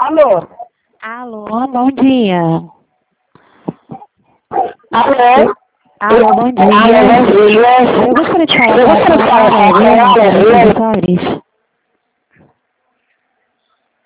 Alô? Alô, bom dia. Alô? Alô, bom dia. Alô, bom dia. Eu gostaria de falar com a Valeria, dos escritórios.